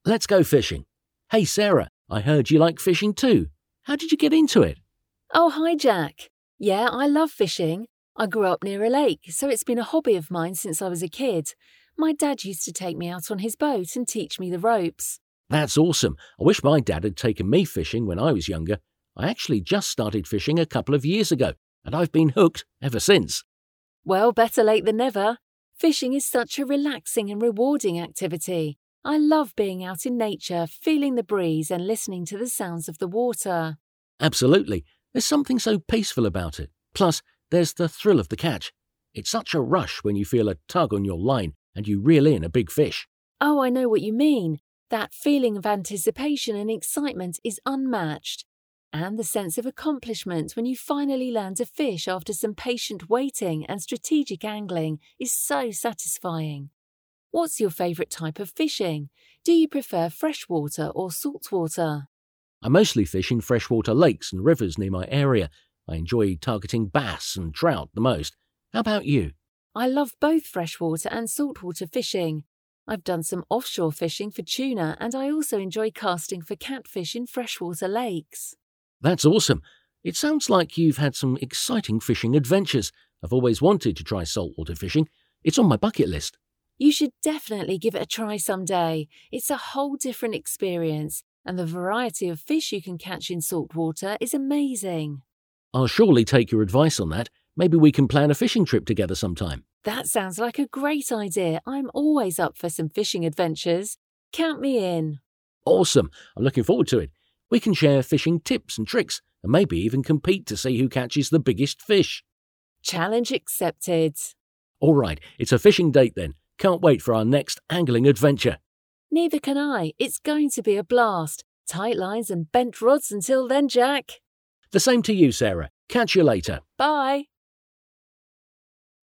Let's go fishing. Hey, Sarah, I heard you like fishing too. How did you get into it? Oh, hi, Jack. Yeah, I love fishing. I grew up near a lake, so it's been a hobby of mine since I was a kid. My dad used to take me out on his boat and teach me the ropes. That's awesome. I wish my dad had taken me fishing when I was younger. I actually just started fishing a couple of years ago, and I've been hooked ever since. Well, better late than never. Fishing is such a relaxing and rewarding activity. I love being out in nature, feeling the breeze and listening to the sounds of the water. Absolutely. There's something so peaceful about it. Plus, there's the thrill of the catch. It's such a rush when you feel a tug on your line and you reel in a big fish. Oh, I know what you mean. That feeling of anticipation and excitement is unmatched. And the sense of accomplishment when you finally land a fish after some patient waiting and strategic angling is so satisfying. What's your favourite type of fishing? Do you prefer freshwater or saltwater? I mostly fish in freshwater lakes and rivers near my area. I enjoy targeting bass and trout the most. How about you? I love both freshwater and saltwater fishing. I've done some offshore fishing for tuna and I also enjoy casting for catfish in freshwater lakes. That's awesome. It sounds like you've had some exciting fishing adventures. I've always wanted to try saltwater fishing. It's on my bucket list. You should definitely give it a try someday. It's a whole different experience, and the variety of fish you can catch in saltwater is amazing. I'll surely take your advice on that. Maybe we can plan a fishing trip together sometime. That sounds like a great idea. I'm always up for some fishing adventures. Count me in. Awesome. I'm looking forward to it. We can share fishing tips and tricks and maybe even compete to see who catches the biggest fish. Challenge accepted. All right, it's a fishing date then. Can't wait for our next angling adventure. Neither can I. It's going to be a blast. Tight lines and bent rods until then, Jack. The same to you, Sarah. Catch you later. Bye.